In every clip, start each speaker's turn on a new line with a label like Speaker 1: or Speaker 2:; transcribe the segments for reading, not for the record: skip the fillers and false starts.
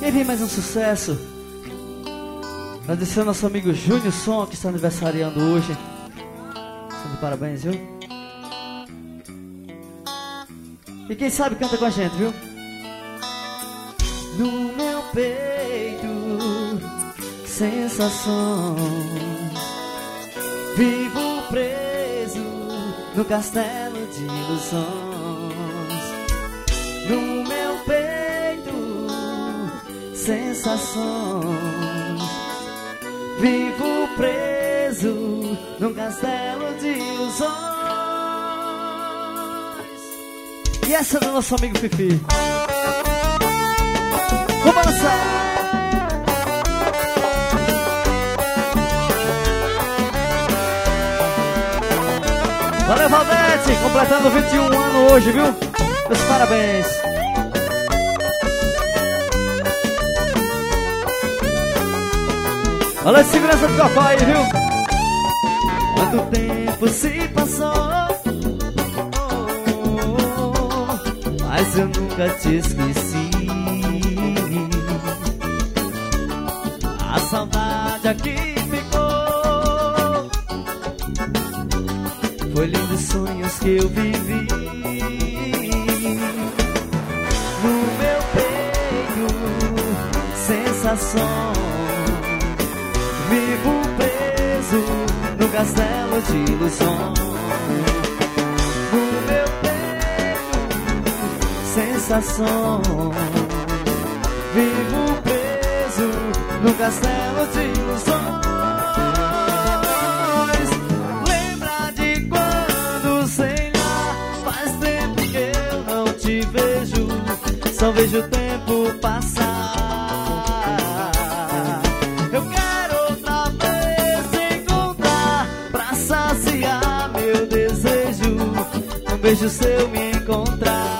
Speaker 1: E vem mais um sucesso. Agradecer ao nosso amigo Júnior Som, que está aniversariando hoje. De parabéns, viu? E quem sabe canta com a gente, viu? No meu peito, sensações. Vivo preso no castelo de ilusões. No meu peito, sensações. Vivo preso num castelo de ilusões. E essa é do nosso amigo Fifi. Vamos dançar. Valeu, Valdete, completando 21 anos hoje, viu? Meus parabéns. Olha a segurança do papai, viu? Quanto tempo se passou, mas eu nunca te esqueci. A saudade aqui ficou. Foi lindos sonhos que eu vivi. No meu peito, sensações. Vivo preso no castelo de ilusões. No meu peito, sensações. Vivo preso no castelo de ilusões. Lembra de quando, sei lá, faz tempo que eu não te vejo. Só vejo o tempo passar. Beijo seu me encontrar.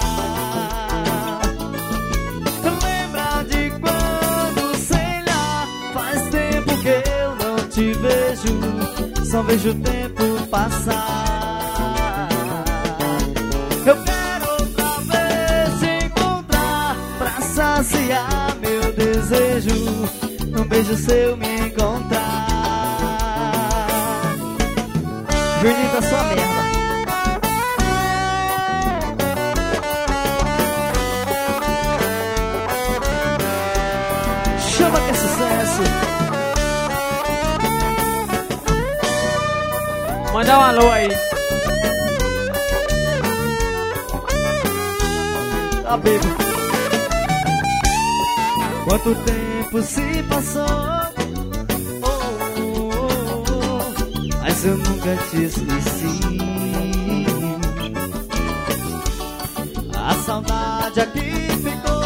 Speaker 1: Lembra de quando, sei lá, faz tempo que eu não te vejo. Só vejo o tempo passar. Eu quero outra vez te encontrar pra saciar meu desejo. Um beijo seu me encontrar. Juninho da sua merda. Chama que é sucesso.
Speaker 2: Manda um alô aí.
Speaker 1: Tá bebo. Quanto tempo se passou, mas eu nunca te esqueci. A saudade aqui ficou.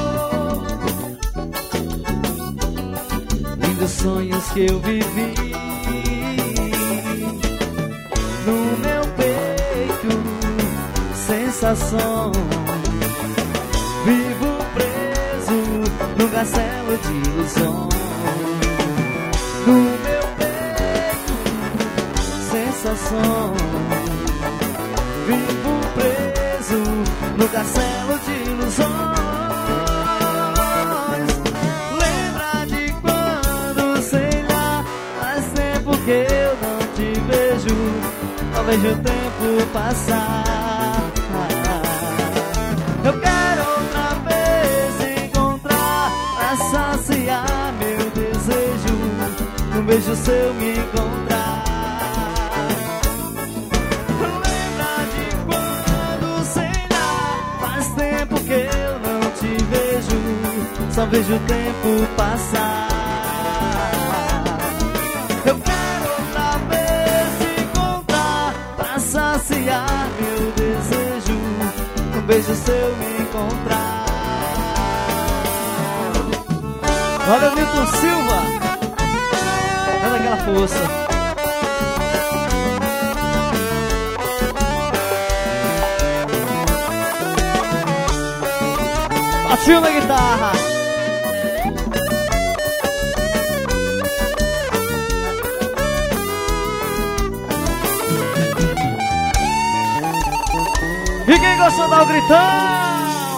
Speaker 1: Dos sonhos que eu vivi. No meu peito, sensação. Vivo preso no castelo de ilusões. No meu peito, sensação. Vivo preso no castelo de ilusões. Eu não te vejo, só vejo o tempo passar. Eu quero outra vez encontrar pra saciar meu desejo. Um beijo seu me encontrar. Lembra de quando, sei lá, faz tempo que eu não te vejo, só vejo o tempo passar. Eu quero outra vez encontrar pra saciar meu desejo. Um beijo seu me encontrar. Olha o Milton Silva, dando aquela força. Batiu na guitarra. E quem gostou dá o gritão.